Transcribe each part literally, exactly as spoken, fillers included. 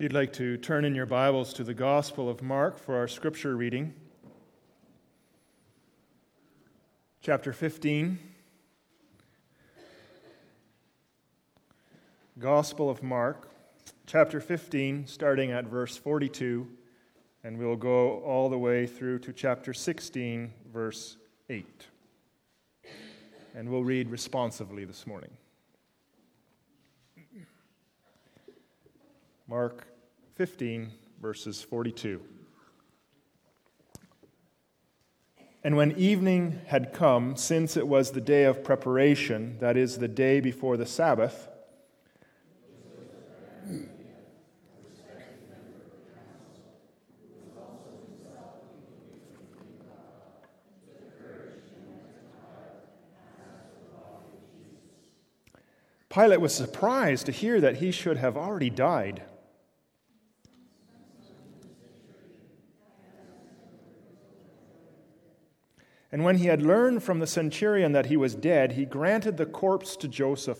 If you'd like to turn in your Bibles to the Gospel of Mark for our scripture reading, chapter fifteen, Gospel of Mark, chapter fifteen, starting at verse forty-two, and we'll go all the way through to chapter sixteen, verse eight. And we'll read responsively this morning. Mark fifteen, verses forty-two. And when evening had come, since it was the day of preparation, that is, the day before the Sabbath, Pilate was surprised to hear that he should have already died. And when he had learned from the centurion that he was dead, he granted the corpse to Joseph.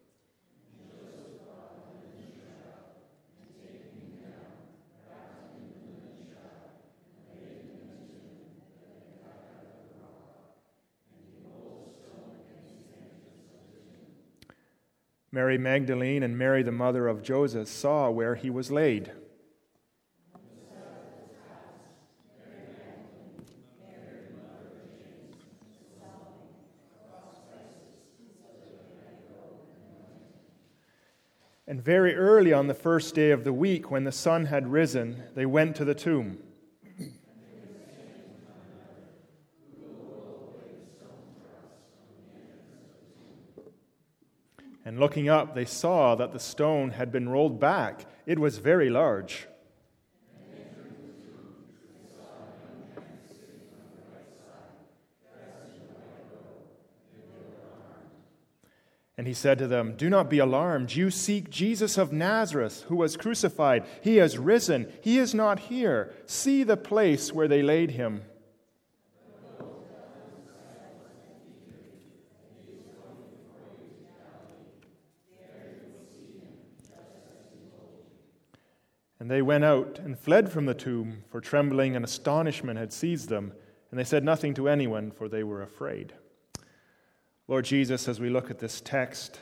Mary Magdalene and Mary, the mother of Joseph, saw where he was laid. And very early on the first day of the week, when the sun had risen, they went to the tomb. And looking up, they saw that the stone had been rolled back. It was very large. And he said to them, "Do not be alarmed. You seek Jesus of Nazareth, who was crucified. He has risen. He is not here. See the place where they laid him." And they went out and fled from the tomb, for trembling and astonishment had seized them. And they said nothing to anyone, for they were afraid. Lord Jesus, as we look at this text,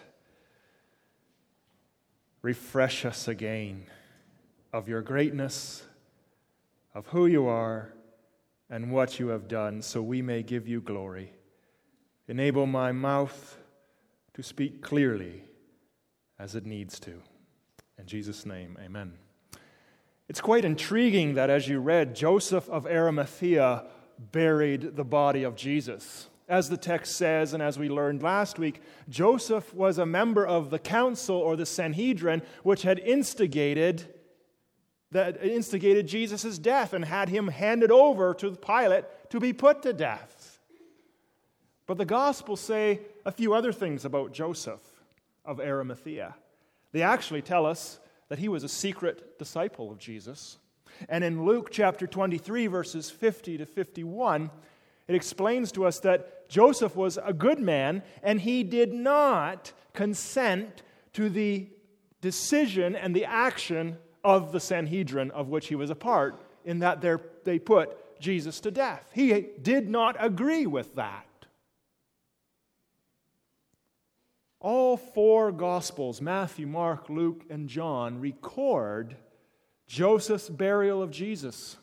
refresh us again of your greatness, of who you are, and what you have done, so we may give you glory. Enable my mouth to speak clearly as it needs to. In Jesus' name, amen. It's quite intriguing that as you read, Joseph of Arimathea buried the body of Jesus. As the text says, and as we learned last week, Joseph was a member of the council or the Sanhedrin, which had instigated that instigated Jesus' death and had him handed over to Pilate to be put to death. But the Gospels say a few other things about Joseph of Arimathea. They actually tell us that he was a secret disciple of Jesus. And in Luke chapter twenty-three, verses fifty to fifty-one, it explains to us that Joseph was a good man, and he did not consent to the decision and the action of the Sanhedrin of which he was a part, in that they put Jesus to death. He did not agree with that. All four Gospels, Matthew, Mark, Luke, and John, record Joseph's burial of Jesus.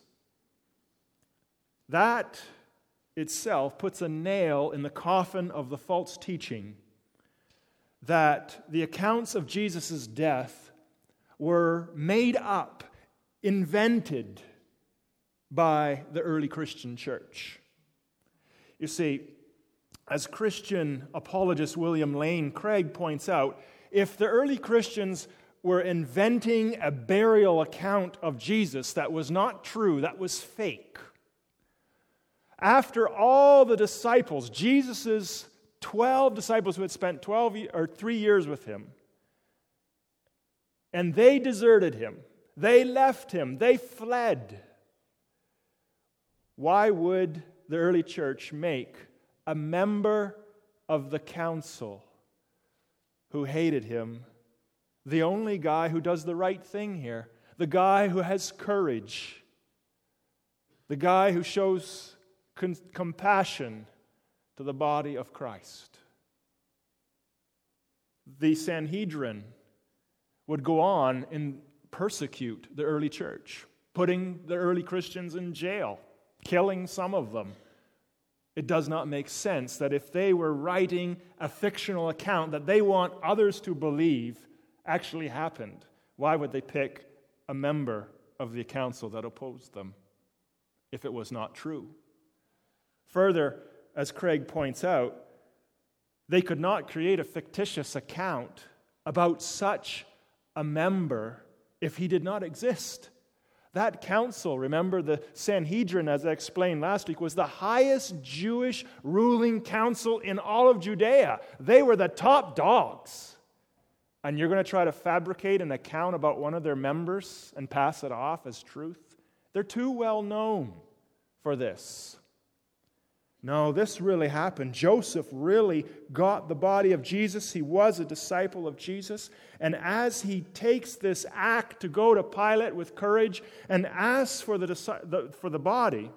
That itself puts a nail in the coffin of the false teaching that the accounts of Jesus' death were made up, invented by the early Christian church. You see, as Christian apologist William Lane Craig points out, if the early Christians were inventing a burial account of Jesus that was not true, that was fake, after all the disciples, Jesus' twelve disciples who had spent twelve or three years with him, and they deserted him, they left him, they fled, why would the early church make a member of the council who hated him the only guy who does the right thing here, the guy who has courage, the guy who shows con- compassion to the body of Christ. The Sanhedrin would go on and persecute the early church, putting the early Christians in jail, killing some of them. It does not make sense that if they were writing a fictional account that they want others to believe actually happened, why would they pick a member of the council that opposed them if it was not true? Further, as Craig points out, they could not create a fictitious account about such a member if he did not exist. That council, remember the Sanhedrin, as I explained last week, was the highest Jewish ruling council in all of Judea. They were the top dogs. And you're going to try to fabricate an account about one of their members and pass it off as truth? They're too well known for this. No, this really happened. Joseph really got the body of Jesus. He was a disciple of Jesus. And as he takes this act to go to Pilate with courage and asks for the, the, for the body,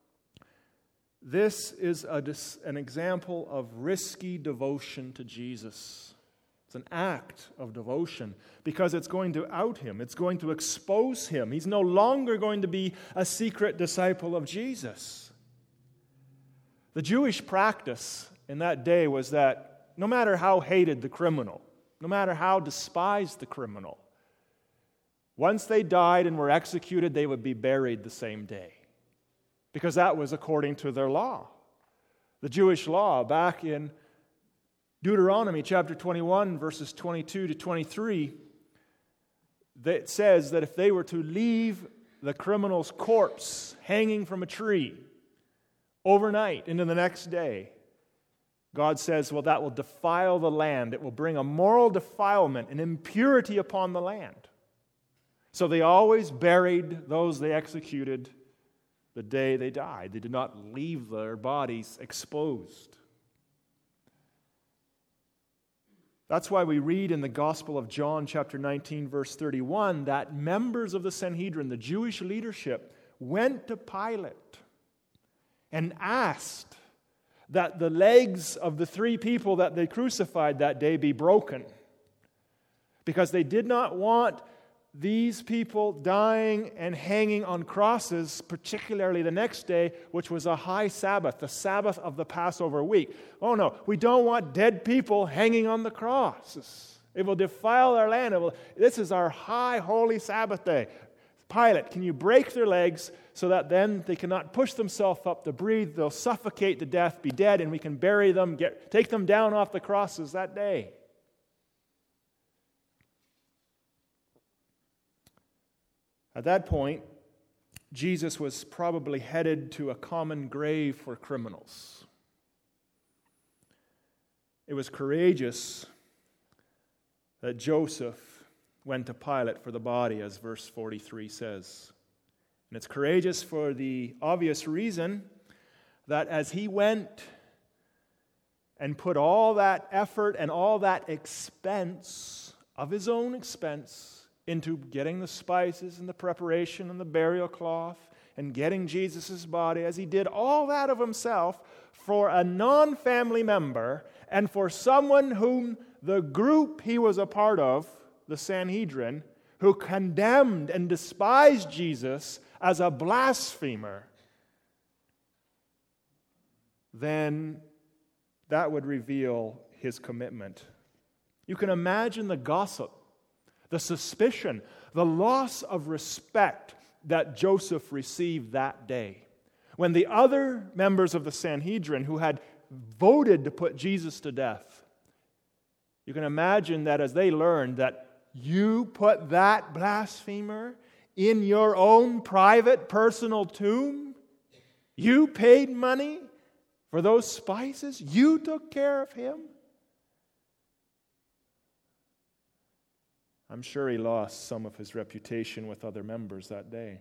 this is a, an example of risky devotion to Jesus. It's an act of devotion because it's going to out him. It's going to expose him. He's no longer going to be a secret disciple of Jesus. The Jewish practice in that day was that no matter how hated the criminal, no matter how despised the criminal, once they died and were executed, they would be buried the same day, because that was according to their law. The Jewish law, back in Deuteronomy chapter twenty-one, verses twenty-two to twenty-three, that says that if they were to leave the criminal's corpse hanging from a tree overnight into the next day, God says, well, that will defile the land. It will bring a moral defilement and impurity upon the land. So they always buried those they executed the day they died. They did not leave their bodies exposed. That's why we read in the Gospel of John, chapter nineteen, verse thirty-one, that members of the Sanhedrin, the Jewish leadership, went to Pilate and asked that the legs of the three people that they crucified that day be broken, because they did not want these people dying and hanging on crosses, particularly the next day, which was a high Sabbath, the Sabbath of the Passover week. Oh no, we don't want dead people hanging on the crosses. It will defile our land. It will, this is our high holy Sabbath day. Pilate, can you break their legs so that then they cannot push themselves up to breathe, they'll suffocate to death, be dead, and we can bury them, get, take them down off the crosses that day. At that point, Jesus was probably headed to a common grave for criminals. It was courageous that Joseph went to Pilate for the body, as verse forty-three says. And it's courageous for the obvious reason that as he went and put all that effort and all that expense, of his own expense, into getting the spices and the preparation and the burial cloth and getting Jesus' body, as he did all that of himself for a non-family member and for someone whom the group he was a part of, the Sanhedrin, who condemned and despised Jesus as a blasphemer, then that would reveal his commitment. You can imagine the gossip, the suspicion, the loss of respect that Joseph received that day, when the other members of the Sanhedrin who had voted to put Jesus to death, you can imagine that as they learned that you put that blasphemer in your own private personal tomb, you paid money for those spices, you took care of him. I'm sure he lost some of his reputation with other members that day.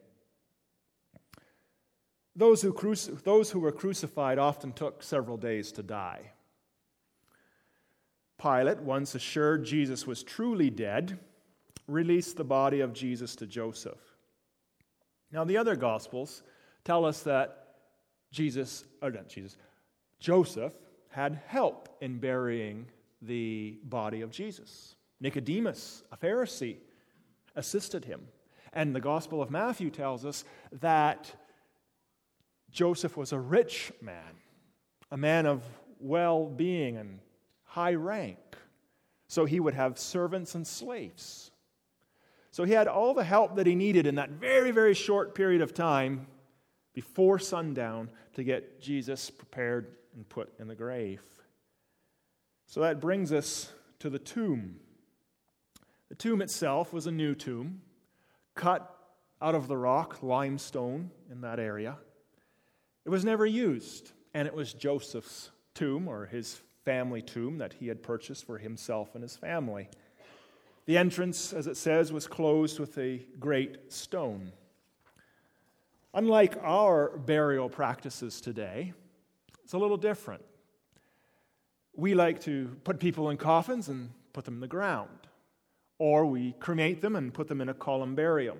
Those who, cruci- those who were crucified often took several days to die. Pilate once assured Jesus was truly dead released the body of Jesus to Joseph. Now, the other Gospels tell us that Jesus, or not Jesus, Joseph had help in burying the body of Jesus. Nicodemus, a Pharisee, assisted him. And the Gospel of Matthew tells us that Joseph was a rich man, a man of well-being and high rank. So he would have servants and slaves. So he had all the help that he needed in that very, very short period of time before sundown to get Jesus prepared and put in the grave. So that brings us to the tomb. The tomb itself was a new tomb, cut out of the rock, limestone in that area. It was never used, and it was Joseph's tomb, or his family tomb, that he had purchased for himself and his family. The entrance, as it says, was closed with a great stone. Unlike our burial practices today, it's a little different. We like to put people in coffins and put them in the ground, or we cremate them and put them in a columbarium.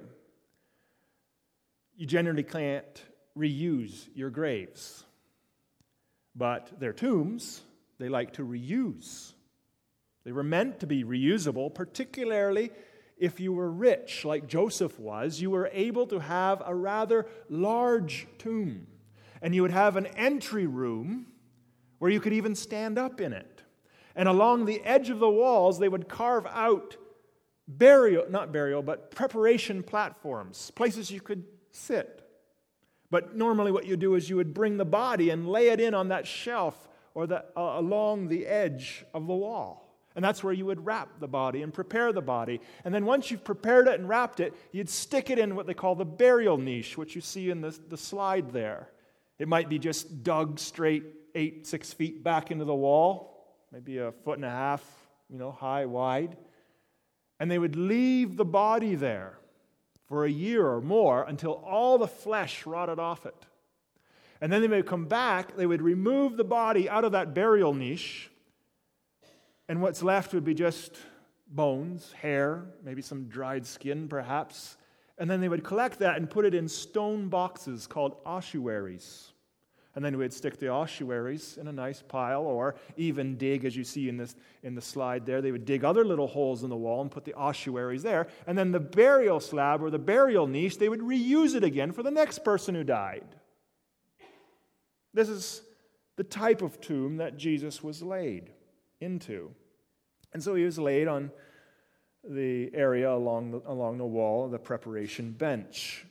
You generally can't reuse your graves, but their tombs, they like to reuse. They were meant to be reusable, particularly if you were rich, like Joseph was. You were able to have a rather large tomb, and you would have an entry room where you could even stand up in it. And along the edge of the walls, they would carve out burial, not burial, but preparation platforms, places you could sit. But normally what you do is you would bring the body and lay it in on that shelf or the, uh, along the edge of the wall. And that's where you would wrap the body and prepare the body. And then once you've prepared it and wrapped it, you'd stick it in what they call the burial niche, which you see in the, the slide there. It might be just dug straight eight, six feet back into the wall, maybe a foot and a half, you know, high, wide. And they would leave the body there for a year or more until all the flesh rotted off it. And then they would come back, they would remove the body out of that burial niche, and what's left would be just bones, hair, maybe some dried skin perhaps. And then they would collect that and put it in stone boxes called ossuaries. And then we'd stick the ossuaries in a nice pile, or even dig, as you see in this in the slide there, they would dig other little holes in the wall and put the ossuaries there. And then the burial slab or the burial niche, they would reuse it again for the next person who died. This is the type of tomb that Jesus was laid into. And so he was laid on the area along the, along the wall, the preparation bench.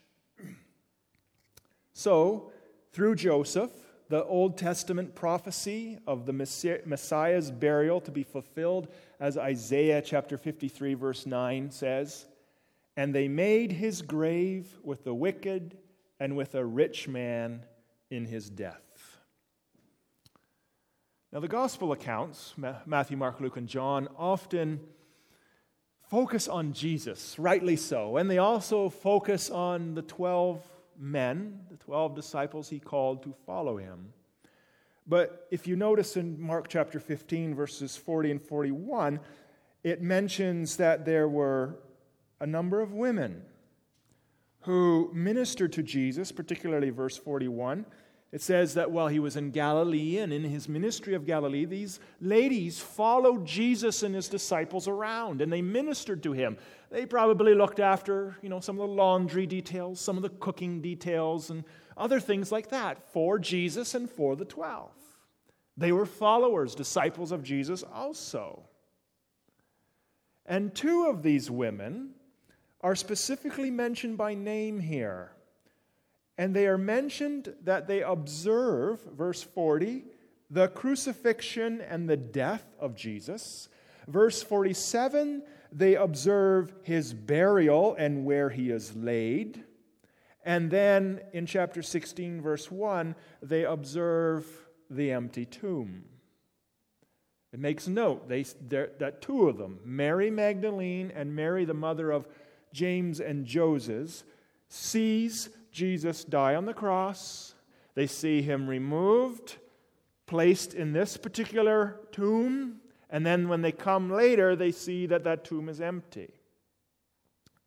So, through Joseph, the Old Testament prophecy of the Messiah's burial to be fulfilled, as Isaiah chapter fifty-three verse nine says, "And they made his grave with the wicked and with a rich man in his death." Now the gospel accounts, Matthew, Mark, Luke, and John, often focus on Jesus, rightly so, and they also focus on the twelve men, the twelve disciples he called to follow him. But if you notice in Mark chapter fifteen, verses forty and forty-one, it mentions that there were a number of women who ministered to Jesus, particularly verse forty-one. It says that while he was in Galilee and in his ministry of Galilee, these ladies followed Jesus and his disciples around, and they ministered to him. They probably looked after, you know, some of the laundry details, some of the cooking details, and other things like that for Jesus and for the twelve. They were followers, disciples of Jesus also. And two of these women are specifically mentioned by name here. And they are mentioned that they observe, verse forty, the crucifixion and the death of Jesus. Verse forty-seven, they observe his burial and where he is laid. And then in chapter sixteen, verse one, they observe the empty tomb. It makes note they, that two of them, Mary Magdalene and Mary, the mother of James and Joses, sees Jesus die on the cross. They see him removed, placed in this particular tomb, and then when they come later, they see that that tomb is empty.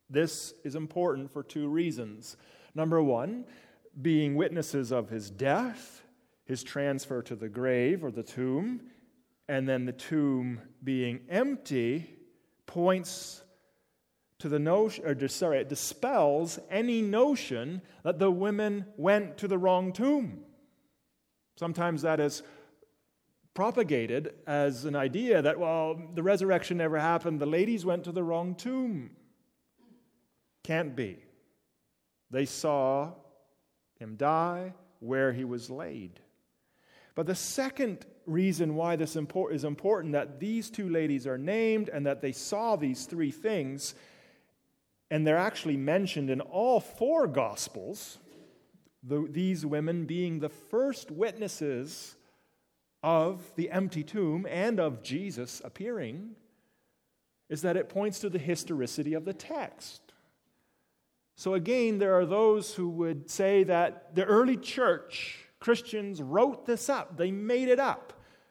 This is important for two reasons. Number one, being witnesses of his death, his transfer to the grave or the tomb, and then the tomb being empty points to the notion, or sorry, it dispels any notion that the women went to the wrong tomb. Sometimes that is propagated as an idea that, well, the resurrection never happened, the ladies went to the wrong tomb. Can't be. They saw him die where he was laid. But the second reason why this is important, that these two ladies are named and that they saw these three things, and they're actually mentioned in all four Gospels, the, these women being the first witnesses of the empty tomb and of Jesus appearing, is that it points to the historicity of the text. So again, there are those who would say that the early church, Christians, wrote this up. They made it up.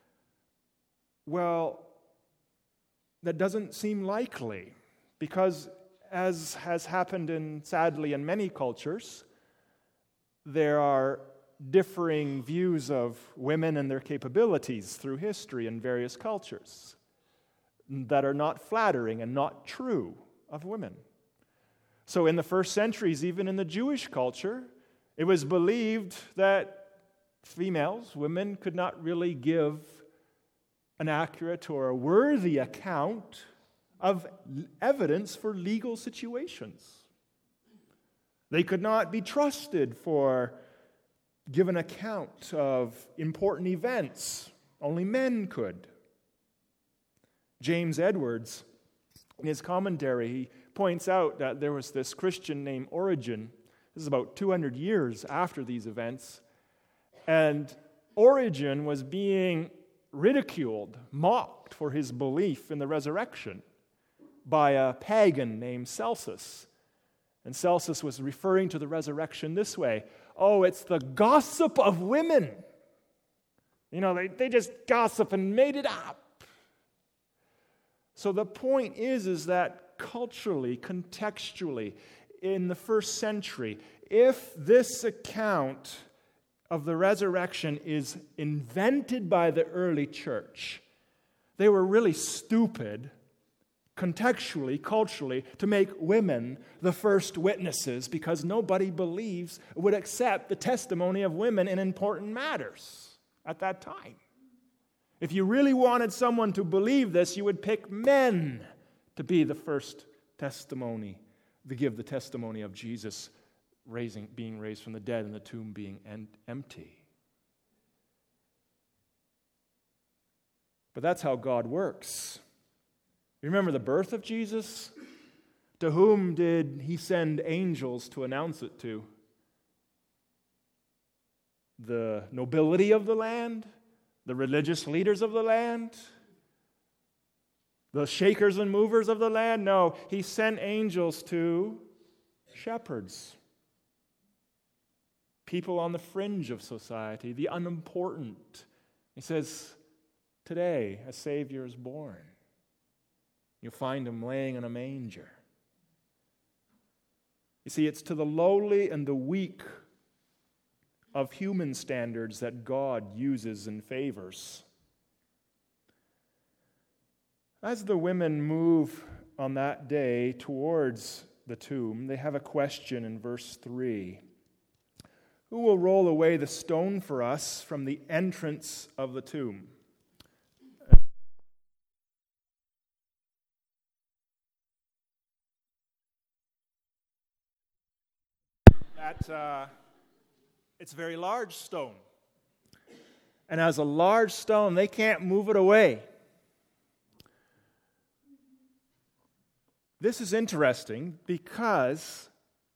Well, that doesn't seem likely, because as has happened in, sadly, in many cultures, there are differing views of women and their capabilities through history in various cultures that are not flattering and not true of women. So in the first centuries, even in the Jewish culture, it was believed that females, women, could not really give an accurate or a worthy account of evidence for legal situations. They could not be trusted for give an account of important events. Only men could. James Edwards, in his commentary, he points out that there was this Christian named Origen. This is about two hundred years after these events. And Origen was being ridiculed, mocked for his belief in the resurrection by a pagan named Celsus. And Celsus was referring to the resurrection this way: oh, it's the gossip of women. You know, they, they just gossip and made it up. So the point is, is that culturally, contextually, in the first century, if this account of the resurrection is invented by the early church, they were really stupid, contextually, culturally, to make women the first witnesses, because nobody believes, would accept the testimony of women in important matters at that time. If you really wanted someone to believe this, you would pick men to be the first testimony, to give the testimony of Jesus raising, being raised from the dead and the tomb being en- empty. But that's how God works. You remember the birth of Jesus? To whom did he send angels to announce it to? The nobility of the land? The religious leaders of the land? The shakers and movers of the land? No, he sent angels to shepherds. People on the fringe of society, the unimportant. He says, today a Savior is born. You'll find him laying in a manger. You see, it's to the lowly and the weak of human standards that God uses and favors. As the women move on that day towards the tomb, they have a question in verse three. Who will roll away the stone for us from the entrance of the tomb? That, uh, it's a very large stone. And as a large stone, they can't move it away. This is interesting because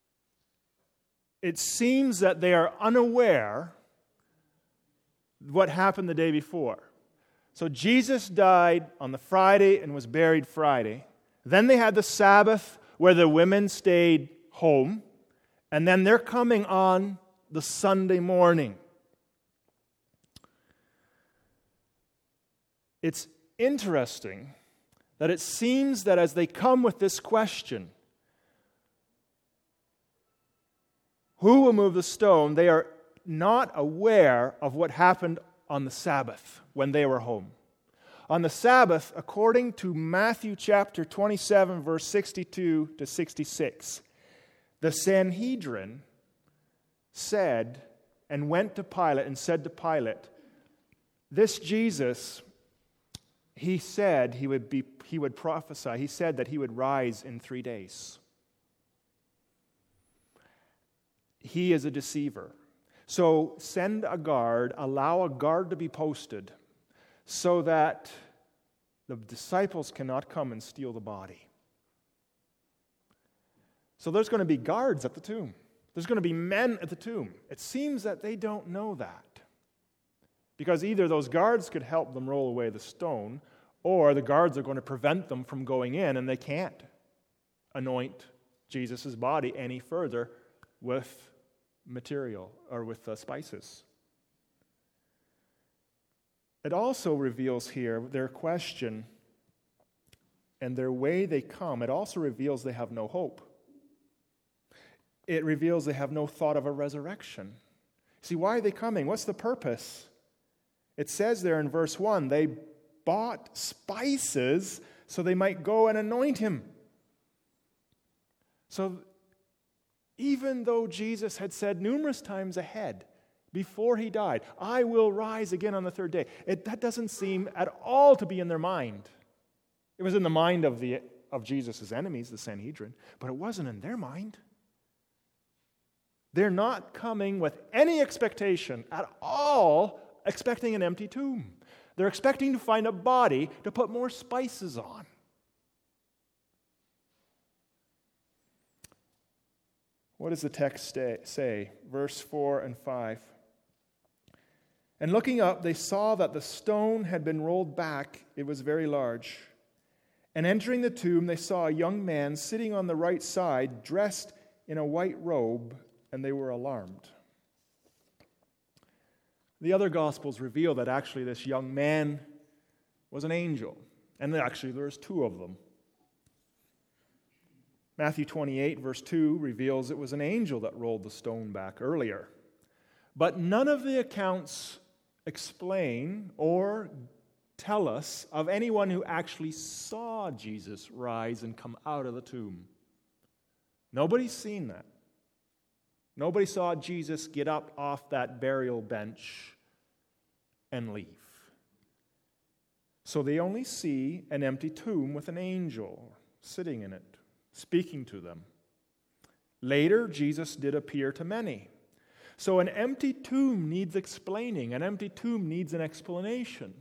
it seems that they are unaware what happened the day before. So Jesus died on the Friday and was buried Friday. Then they had the Sabbath where the women stayed home. And then they're coming on the Sunday morning. It's interesting that it seems that as they come with this question, Who will move the stone? They are not aware of what happened on the Sabbath when they were home. On the Sabbath, according to Matthew chapter twenty-seven, verse sixty-two to sixty-six, the Sanhedrin said and went to Pilate and said to Pilate, this Jesus, he said he would be, he would prophesy, he said that he would rise in three days. He is a deceiver. So send a guard, allow a guard to be posted so that the disciples cannot come and steal the body. So there's going to be guards at the tomb. There's going to be men at the tomb. It seems that they don't know that. Because either those guards could help them roll away the stone, or the guards are going to prevent them from going in, and they can't anoint Jesus' body any further with material or with uh, spices. It also reveals here their question and their way they come. It also reveals they have no hope. It reveals they have no thought of a resurrection. See, why are they coming? What's the purpose? It says there in verse one, they bought spices so they might go and anoint him. So even though Jesus had said numerous times ahead, before he died, I will rise again on the third day, it, that doesn't seem at all to be in their mind. It was in the mind of the of Jesus' enemies, the Sanhedrin, but it wasn't in their mind. They're not coming with any expectation at all, expecting an empty tomb. They're expecting to find a body to put more spices on. What does the text say? Verse four and five. And looking up, they saw that the stone had been rolled back. It was very large. And entering the tomb, they saw a young man sitting on the right side, dressed in a white robe, and they were alarmed. The other Gospels reveal that actually this young man was an angel. And actually there's two of them. Matthew twenty-eight, verse two, reveals it was an angel that rolled the stone back earlier. But none of the accounts explain or tell us of anyone who actually saw Jesus rise and come out of the tomb. Nobody's seen that. Nobody saw Jesus get up off that burial bench and leave. So they only see an empty tomb with an angel sitting in it, speaking to them. Later, Jesus did appear to many. So an empty tomb needs explaining. An empty tomb needs an explanation.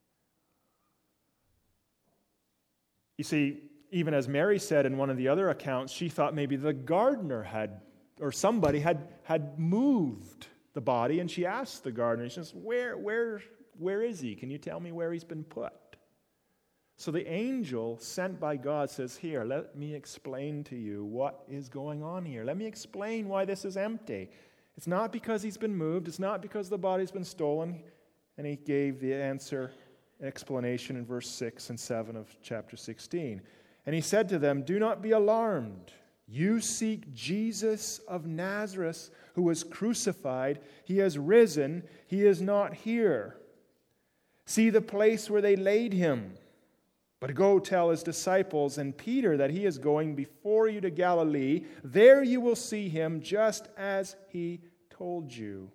You see, even as Mary said in one of the other accounts, she thought maybe the gardener had, or somebody had, had moved the body, and she asked the gardener, she says, where, where, where is he? Can you tell me where he's been put? So the angel sent by God says, here, let me explain to you what is going on here. Let me explain why this is empty. It's not because he's been moved. It's not because the body's been stolen. And he gave the answer, explanation in verse six and seven of chapter sixteen. And he said to them, do not be alarmed. You seek Jesus of Nazareth, who was crucified. He has risen. He is not here. See the place where they laid him. But go tell his disciples and Peter that he is going before you to Galilee. There you will see him just as he told you.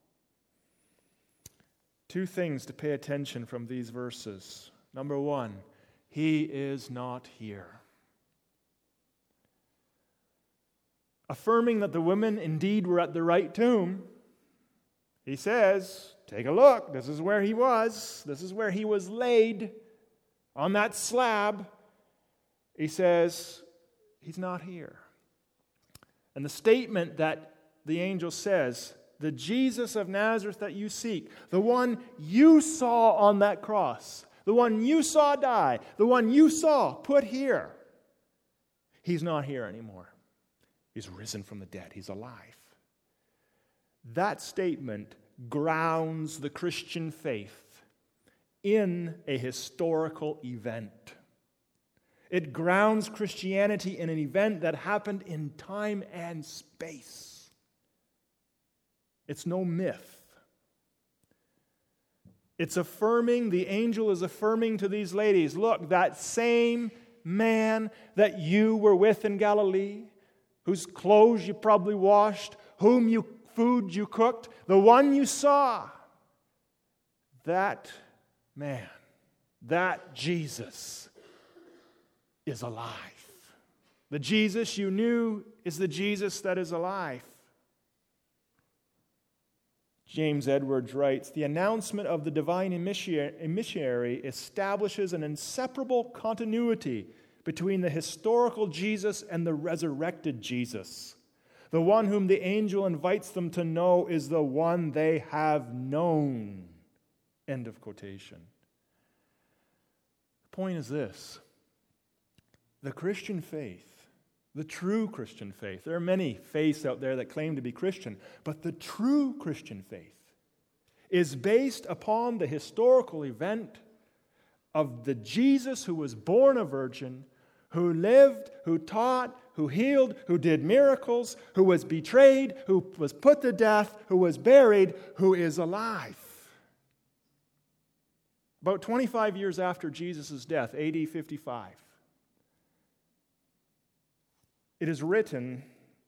Two things to pay attention from these verses. Number one, he is not here. Affirming that the women indeed were at the right tomb, he says, take a look. This is where he was. This is where he was laid. On that slab, he says, he's not here. And the statement that the angel says, the Jesus of Nazareth that you seek, the one you saw on that cross, the one you saw die, the one you saw put here, he's not here anymore. He's risen from the dead. He's alive. That statement grounds the Christian faith in a historical event. It grounds Christianity in an event that happened in time and space. It's no myth. It's affirming, the angel is affirming to these ladies, look, that same man that you were with in Galilee, whose clothes you probably washed, whom you food you cooked, the one you saw, that man, that Jesus is alive. The Jesus you knew is the Jesus that is alive. James Edwards writes, the announcement of the divine emissary establishes an inseparable continuity between the historical Jesus and the resurrected Jesus. The one whom the angel invites them to know is the one they have known. End of quotation. The point is this. The Christian faith, the true Christian faith, there are many faiths out there that claim to be Christian, but the true Christian faith is based upon the historical event of the Jesus who was born a virgin, who lived, who taught, who healed, who did miracles, who was betrayed, who was put to death, who was buried, who is alive. About twenty-five years after Jesus' death, A D fifty-five, it is written,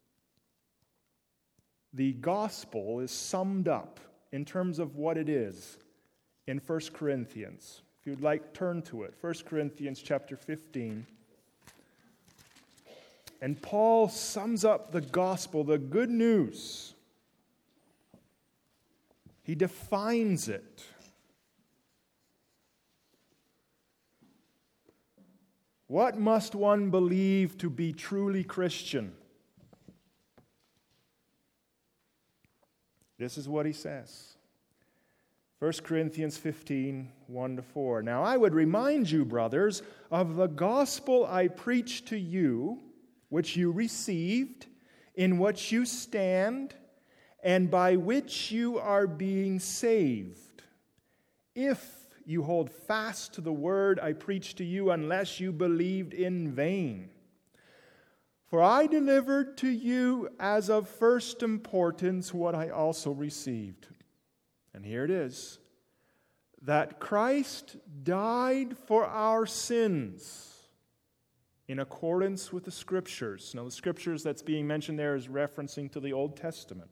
the gospel is summed up in terms of what it is in First Corinthians. If you'd like, turn to it. First Corinthians chapter fifteen. And Paul sums up the gospel, the good news. He defines it. What must one believe to be truly Christian? This is what he says. First Corinthians fifteen, one to four. Now I would remind you, brothers, of the gospel I preached to you, which you received, in which you stand, and by which you are being saved, if you hold fast to the word I preached to you, unless you believed in vain. For I delivered to you as of first importance what I also received. And here it is, that Christ died for our sins in accordance with the Scriptures. Now, the Scriptures that's being mentioned there is referencing to the Old Testament.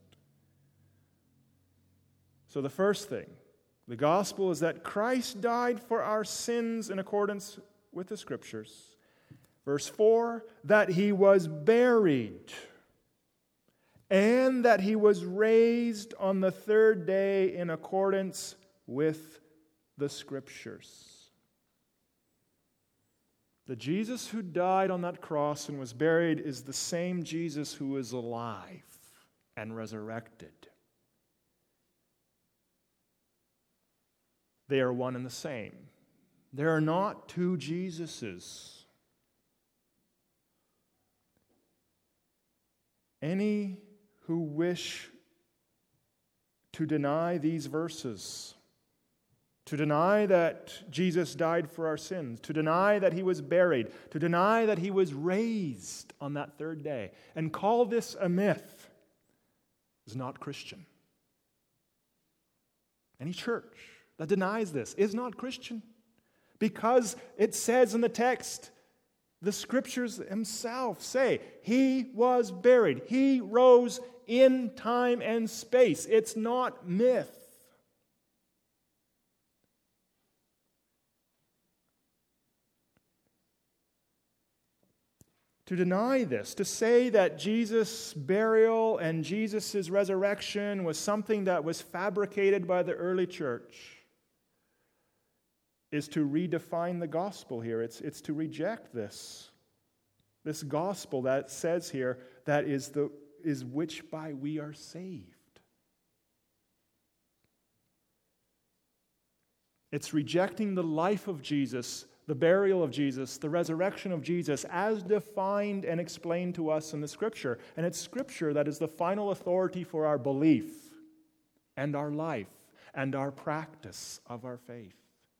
So the first thing, the gospel is that Christ died for our sins in accordance with the Scriptures. Verse four, that he was buried, and that he was raised on the third day in accordance with the Scriptures. The Jesus who died on that cross and was buried is the same Jesus who is alive and resurrected. They are one and the same. There are not two Jesuses. Any who wish to deny these verses, to deny that Jesus died for our sins, to deny that he was buried, to deny that he was raised on that third day, and call this a myth, is not Christian. Any church that denies this is not Christian, because it says in the text, the Scriptures themselves say, he was buried. He rose in time and space. It's not myth. To deny this, to say that Jesus' burial and Jesus' resurrection was something that was fabricated by the early church, is to redefine the gospel here. It's, it's to reject this. This gospel that says here that is the is which by we are saved. It's rejecting the life of Jesus, the burial of Jesus, the resurrection of Jesus as defined and explained to us in the Scripture. And it's Scripture that is the final authority for our belief and our life and our practice of our faith.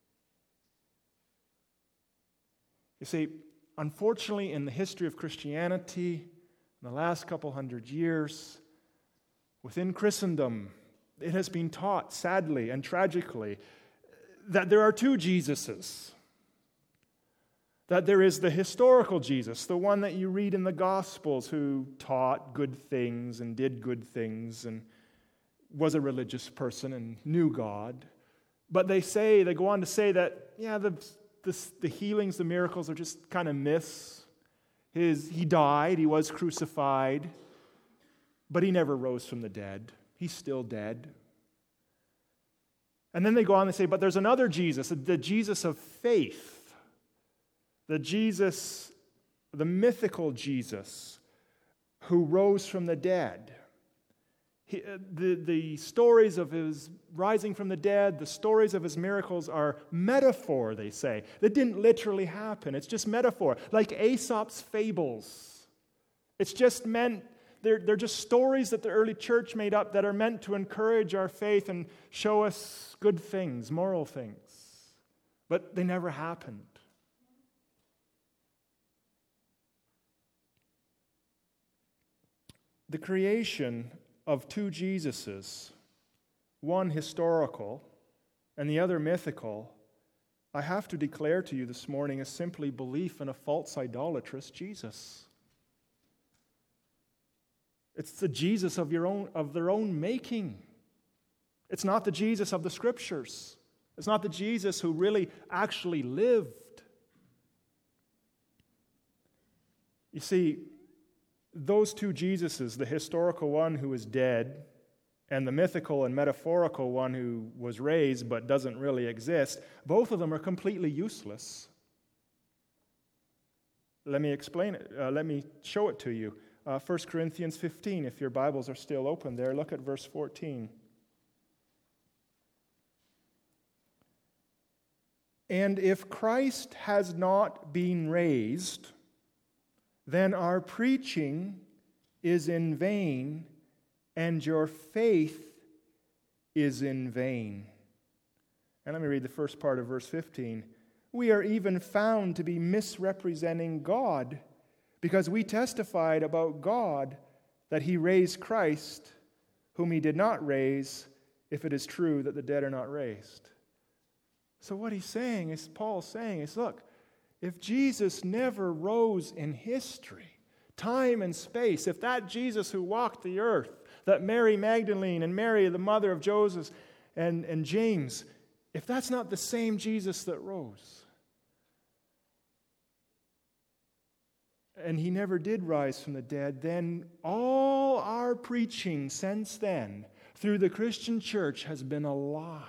You see, unfortunately, in the history of Christianity, in the last couple hundred years, within Christendom, it has been taught, sadly and tragically, that there are two Jesuses. That there is the historical Jesus, the one that you read in the Gospels, who taught good things and did good things and was a religious person and knew God. But they say, they go on to say that, yeah, the, the, the healings, the miracles are just kind of myths. His, he died, he was crucified, but he never rose from the dead. He's still dead. And then they go on and say, but there's another Jesus, the Jesus of faith. The Jesus, the mythical Jesus, who rose from the dead. He, the, the stories of his rising from the dead, the stories of his miracles are metaphor, they say. That didn't literally happen. It's just metaphor. Like Aesop's fables. It's just meant, they're, they're just stories that the early church made up that are meant to encourage our faith and show us good things, moral things. But they never happened. The creation of two Jesuses, one historical and the other mythical, I have to declare to you this morning is simply belief in a false idolatrous Jesus. It's the Jesus of your own of their own making. It's not the Jesus of the Scriptures. It's not the Jesus who really actually lived. You see, those two Jesuses, the historical one who is dead and the mythical and metaphorical one who was raised but doesn't really exist, both of them are completely useless. Let me explain it. Uh, let me show it to you. Uh, First Corinthians fifteen, if your Bibles are still open there, look at verse fourteen. And if Christ has not been raised, then our preaching is in vain, and your faith is in vain. And let me read the first part of verse fifteen. We are even found to be misrepresenting God, because we testified about God that he raised Christ, whom he did not raise, if it is true that the dead are not raised. So what he's saying is, Paul's saying is, look, if Jesus never rose in history, time and space, if that Jesus who walked the earth, that Mary Magdalene and Mary, the mother of Joseph and, and James, if that's not the same Jesus that rose, and he never did rise from the dead, then all our preaching since then through the Christian church has been a lie.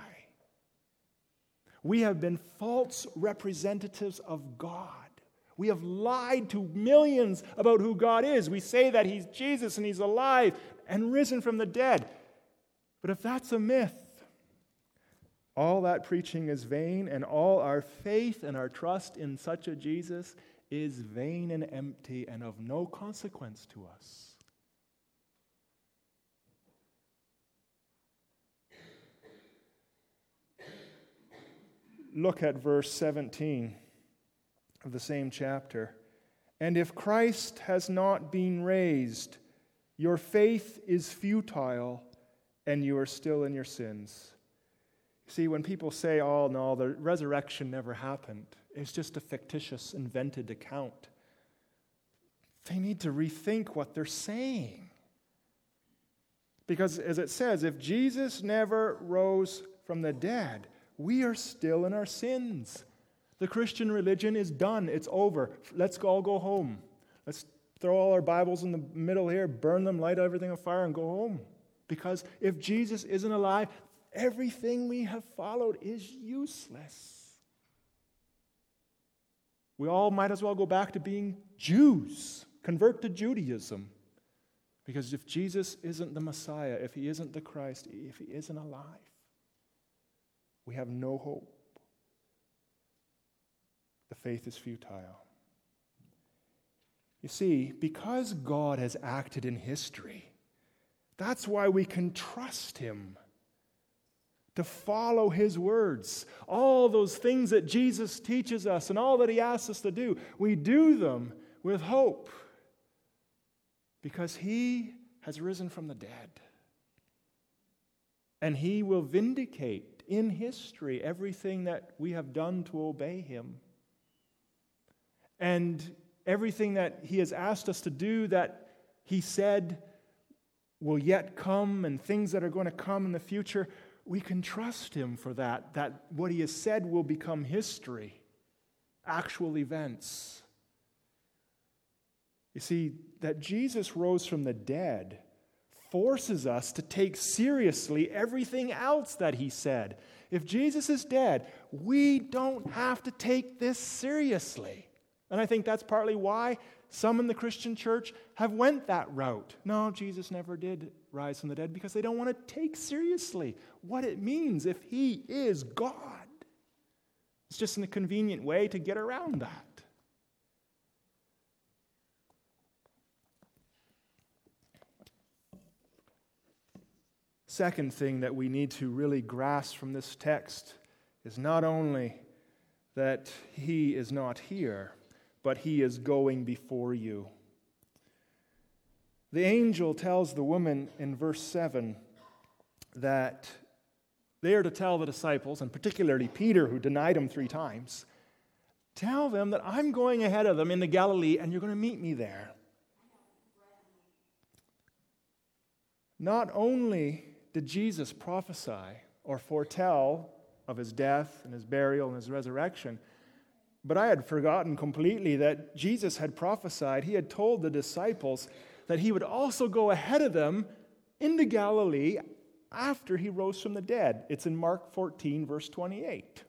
We have been false representatives of God. We have lied to millions about who God is. We say that he's Jesus and he's alive and risen from the dead. But if that's a myth, all that preaching is vain, and all our faith and our trust in such a Jesus is vain and empty and of no consequence to us. Look at verse seventeen of the same chapter. And if Christ has not been raised, your faith is futile, and you are still in your sins. See, when people say, oh, no, the resurrection never happened, it's just a fictitious, invented account, they need to rethink what they're saying. Because, as it says, if Jesus never rose from the dead, we are still in our sins. The Christian religion is done. It's over. Let's all go home. Let's throw all our Bibles in the middle here, burn them, light everything on fire, and go home. Because if Jesus isn't alive, everything we have followed is useless. We all might as well go back to being Jews, convert to Judaism. Because if Jesus isn't the Messiah, if he isn't the Christ, if he isn't alive, we have no hope. The faith is futile. You see, because God has acted in history, that's why we can trust him to follow his words. All those things that Jesus teaches us and all that he asks us to do, we do them with hope because he has risen from the dead. And he will vindicate in history everything that we have done to obey him. And everything that he has asked us to do that he said will yet come, and things that are going to come in the future, we can trust him for that, that what he has said will become history, actual events. You see, that Jesus rose from the dead forces us to take seriously everything else that he said. If Jesus is dead, we don't have to take this seriously. And I think that's partly why some in the Christian church have went that route. No, Jesus never did rise from the dead, because they don't want to take seriously what it means if he is God. It's just in a convenient way to get around that. Second thing that we need to really grasp from this text is not only that he is not here, but he is going before you. The angel tells the woman in verse seven that they are to tell the disciples, and particularly Peter, who denied him three times, tell them that I'm going ahead of them into Galilee and you're going to meet me there. Not only did Jesus prophesy or foretell of his death and his burial and his resurrection, but I had forgotten completely that Jesus had prophesied, he had told the disciples that he would also go ahead of them into Galilee after he rose from the dead. It's in Mark fourteen, verse twenty-eight.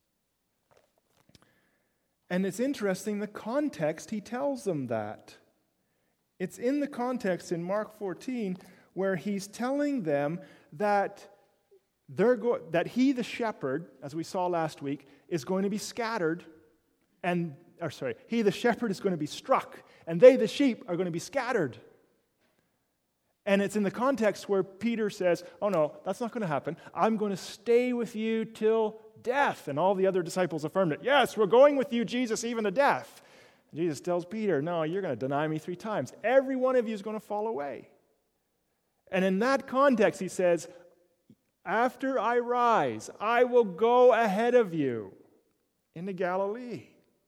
And it's interesting, the context, he tells them that. It's in the context in Mark fourteen where he's telling them that they're go- that he, the shepherd, as we saw last week, is going to be scattered, and or sorry, he, the shepherd, is going to be struck, and they, the sheep, are going to be scattered. And it's in the context where Peter says, oh no, that's not going to happen. I'm going to stay with you till death. And all the other disciples affirmed it. Yes, we're going with you, Jesus, even to death. And Jesus tells Peter, no, you're going to deny me three times. Every one of you is going to fall away. And in that context, he says, after I rise, I will go ahead of you into Galilee.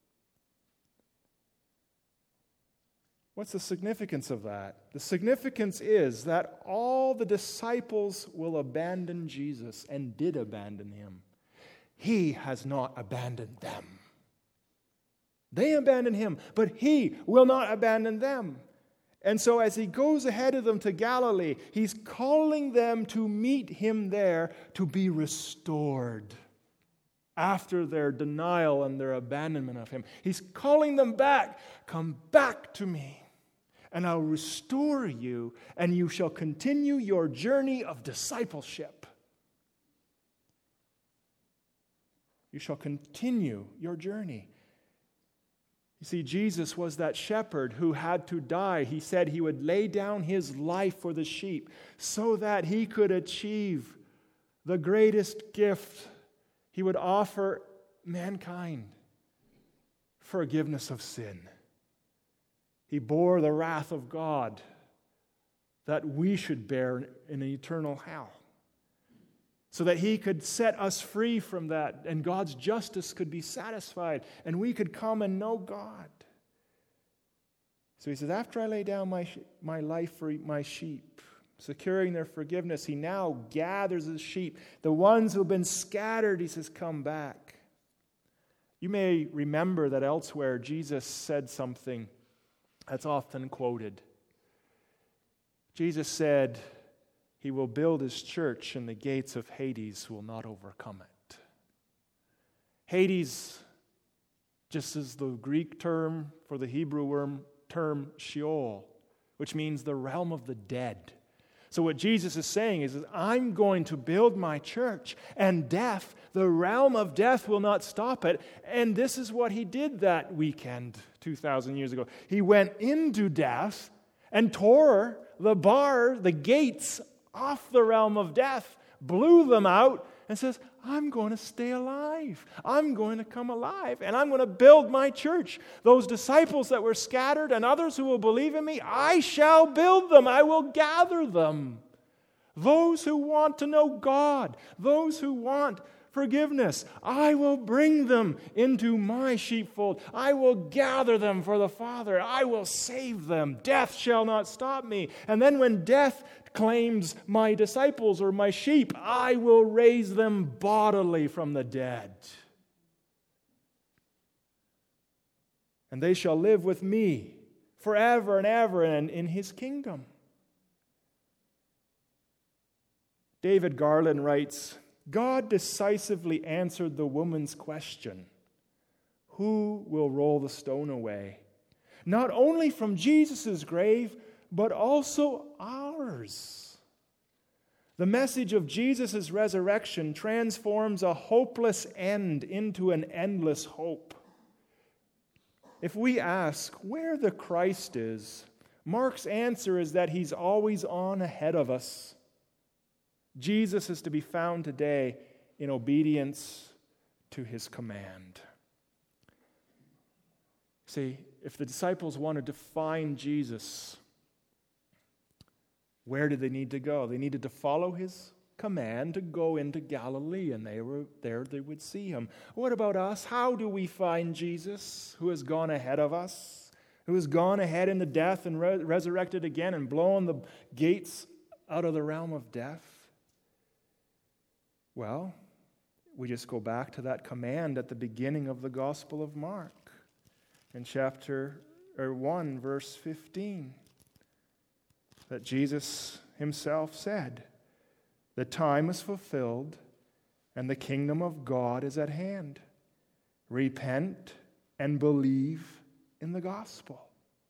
What's the significance of that? The significance is that all the disciples will abandon Jesus and did abandon him. He has not abandoned them. They abandoned him, but he will not abandon them. And so as he goes ahead of them to Galilee, he's calling them to meet him there to be restored after their denial and their abandonment of him. He's calling them back. Come back to me, and I'll restore you, and you shall continue your journey of discipleship. You shall continue your journey. You see, Jesus was that shepherd who had to die. He said he would lay down his life for the sheep so that he could achieve the greatest gift he would offer mankind: forgiveness of sin. He bore the wrath of God that we should bear in eternal hell, so that he could set us free from that, and God's justice could be satisfied, and we could come and know God. So he says, after I lay down my, my life for my sheep, securing their forgiveness, he now gathers his sheep, the ones who have been scattered. He says, come back. You may remember that elsewhere Jesus said something that's often quoted. Jesus said, he will build his church, and the gates of Hades will not overcome it. Hades, just as the Greek term for the Hebrew term Sheol, which means the realm of the dead. So what Jesus is saying is, I'm going to build my church, and death, the realm of death, will not stop it. And this is what he did that weekend two thousand years ago. He went into death and tore the bar, the gates off the realm of death, blew them out, and says, I'm going to stay alive. I'm going to come alive, and I'm going to build my church. Those disciples that were scattered and others who will believe in me, I shall build them. I will gather them. those who want to know God, those who want forgiveness. I will bring them into my sheepfold. I will gather them for the Father. I will save them. Death shall not stop me. And then when death claims my disciples or my sheep, I will raise them bodily from the dead. And they shall live with me forever and ever and in his kingdom. David Garland writes, God decisively answered the woman's question, who will roll the stone away? Not only from Jesus' grave, but also ours. The message of Jesus' resurrection transforms a hopeless end into an endless hope. If we ask where the Christ is, Mark's answer is that he's always on ahead of us. Jesus is to be found today in obedience to his command. See, if the disciples wanted to find Jesus, where did they need to go? They needed to follow his command to go into Galilee, and they were there they would see him. What about us? How do we find Jesus, who has gone ahead of us, who has gone ahead into death and re- resurrected again and blown the gates out of the realm of death? Well, we just go back to that command at the beginning of the Gospel of Mark in chapter or one, verse fifteen, that Jesus himself said, "The time is fulfilled and the kingdom of God is at hand. Repent and believe in the gospel."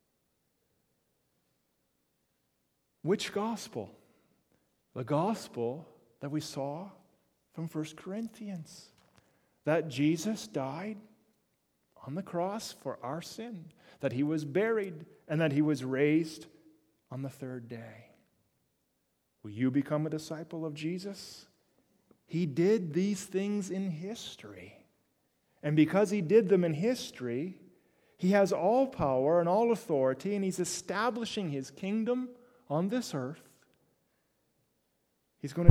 Which gospel? The gospel that we saw from First Corinthians, that Jesus died on the cross for our sin, that he was buried, and that he was raised on the third day. Will you become a disciple of Jesus? He did these things in history. And because he did them in history, he has all power and all authority, and he's establishing his kingdom on this earth. He's going to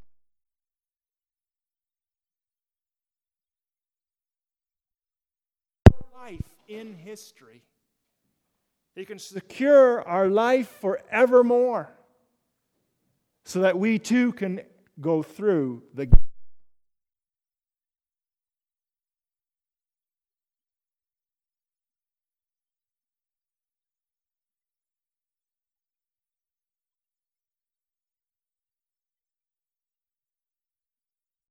life in history. He can secure our life forevermore so that we too can go through the